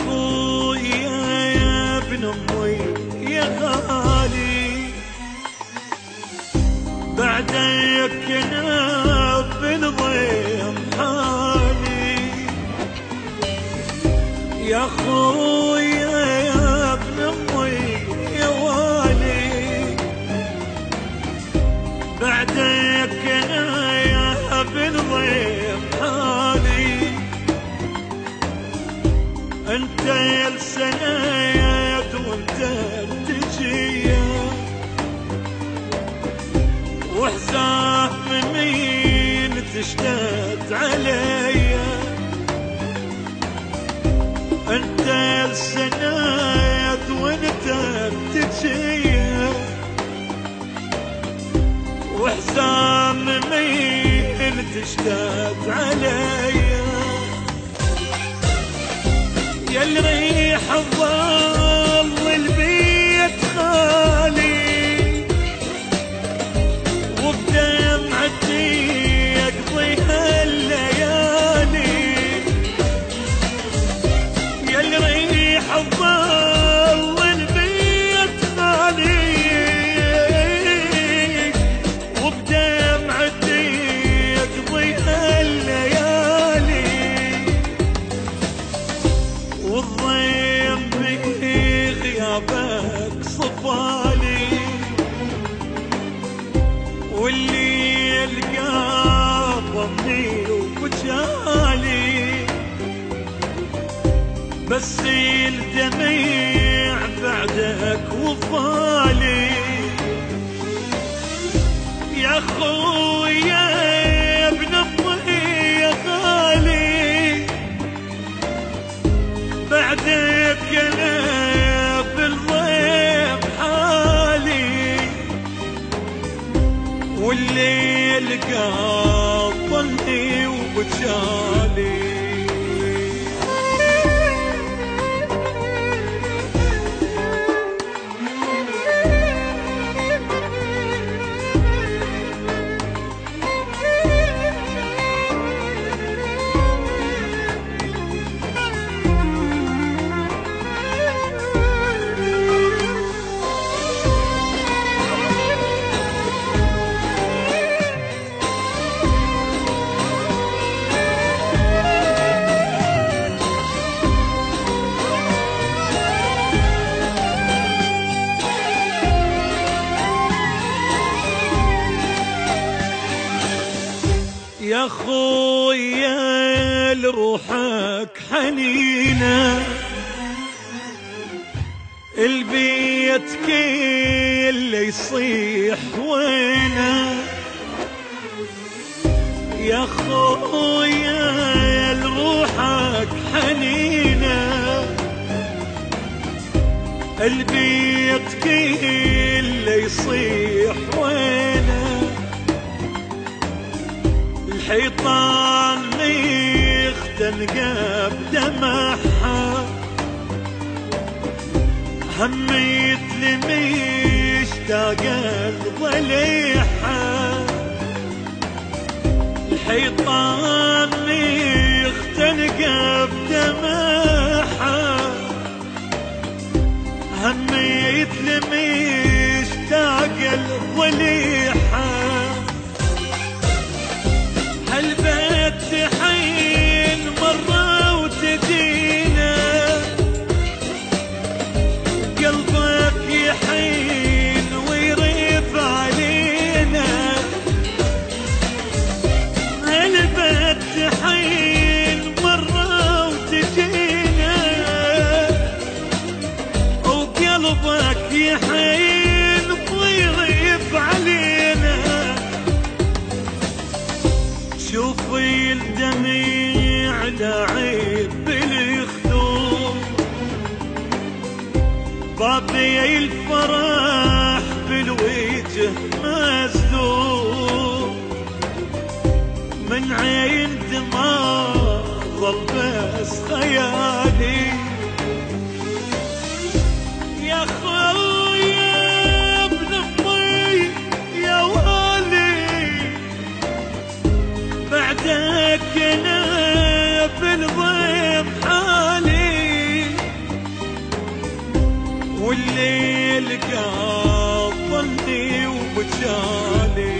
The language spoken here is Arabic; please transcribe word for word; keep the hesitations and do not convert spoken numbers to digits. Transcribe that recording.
خويا يا ابن امي يا غالي، بعدك انا بالضيم حالي. يا خويا يا ابن امي يا والي، بعدك انا يا بالضيم حالي. انت يا السنايات وانت التجيه، وحزام من مين تشتد عليا. انت يا السنايات وانت التجيه، وحزام من مين تشتد عليا. يا اللي ريح الظل البيت خالي، وبدمعتي اقضي هالليالي. يا اللي ريح الظل البيت خالي، وبدمعتي اقضي هالليالي. والضيم بغيابك صفالي، واللي يلقى ضمني وبجالي. بس الدميع بعدك وفالي. يا خويا يا ابن امي يا غالي، بعدك انا بالضيم حالي. والليل قاطني وبجالي. يا خويا لروحك حنينة، البيت كله يصيح وينه. يا خويا لروحك حنينة، البيت كله يصيح وينه. الحيطان مختنقة بدمعها، هميت لمشتاق الضليحة. الحيطان مختنقة بدمعها، هميت لمشتاق الضليحة. هالبيت حين مرة وتجينا، قلبك يحين ويريف علينا. هالبيت حين مرة وتجينا، وقلبك يحين ويريف علينا. شوفي الدميع لعيب بالخدود، بابي الفرح بالوجه مسدود. من عين دماغ ظل بس خيالي. يا خويا ابن امي يا والي، بعدك انا بالضيم حالي. الليل قاضني وبجالي